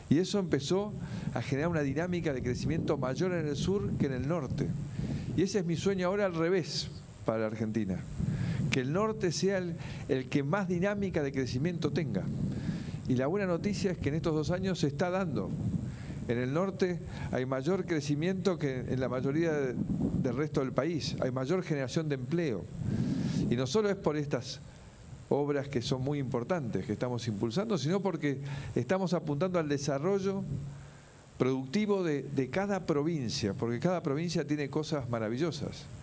Y eso empezó a generar una dinámica de crecimiento mayor en el sur que en el norte. Y ese es mi sueño ahora al revés para Argentina. Que el norte sea el que más dinámica de crecimiento tenga. Y la buena noticia es que en estos 2 años se está dando. En el norte hay mayor crecimiento que en la mayoría del resto del país. Hay mayor generación de empleo. Y no solo es por estas obras que son muy importantes que estamos impulsando, sino porque estamos apuntando al desarrollo productivo de cada provincia, porque cada provincia tiene cosas maravillosas.